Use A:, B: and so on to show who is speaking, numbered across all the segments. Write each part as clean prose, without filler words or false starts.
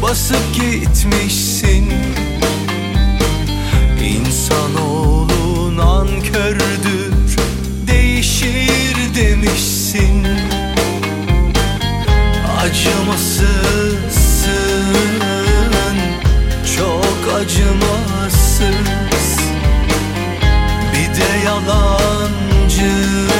A: basıp gitmişsin. İnsanoğlu nankördür, değişir demişsin. Acımasızsın, çok acımasız. Bir de yalancı,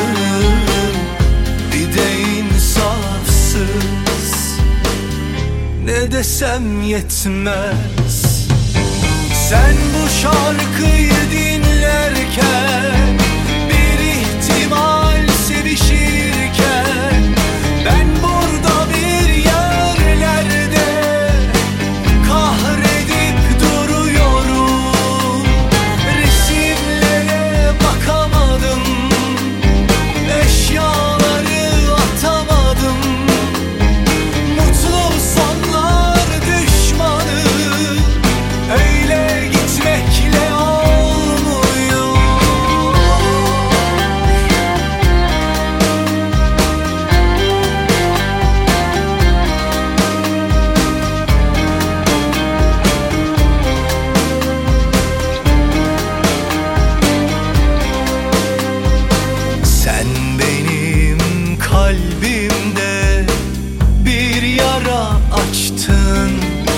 A: bir de insafsız. Ne desem yetmez. Sen bu şarkıyı dinlerken, bir ihtimal sevişirken, ben burada bir yerlerde kahredip duruyorum. Resimlere bakamadım, eşyaları atamadım. Mutlu sonlar düşmanı, öyle gitmekle olmuyor. Sen benim kalbimde bir yara açtın.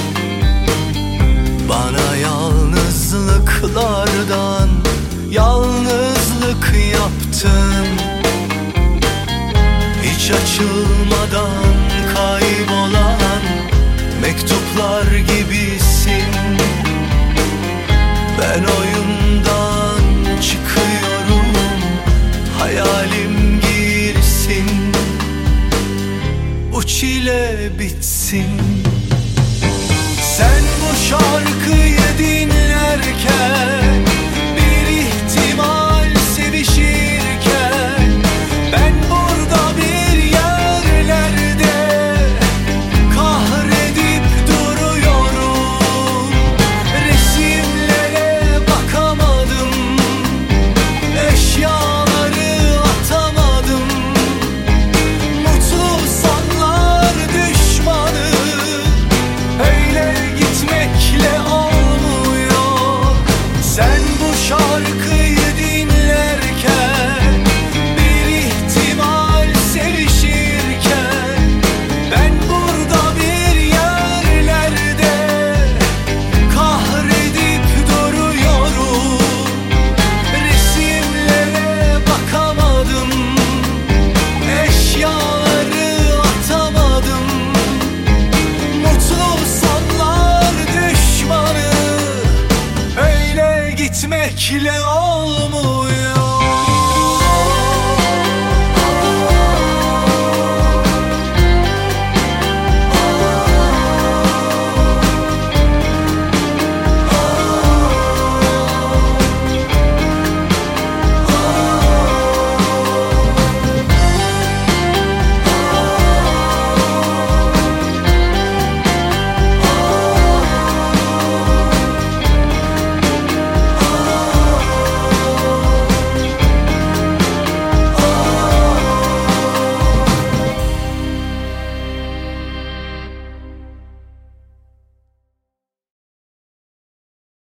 A: Bana yalnızlıklardan yalnızlık yaptın. Hiç açılmadan kaybolan mektuplar gibisin. Ben oyundan çıkıyorum, hayalim girsin, bu çile bitsin. Sen bu şarkıyı dinlerken, bir ihtimal sevişirken, ben burada bir yerlerde kahredip duruyorum. Resimlere bakamadım, eşyaları atamadım. Mutlu sonlar düşmanı, öyle gitmekle olmuyor. Sen bu şarkıyı dinlerken, bir ihtimal sevişirken, ben burada bir yerlerde kahredip duruyorum. Resimlere bakamadım, eşyaları atamadım. Mutlu sonlar düşmanı, öyle gitmekle olmuyor.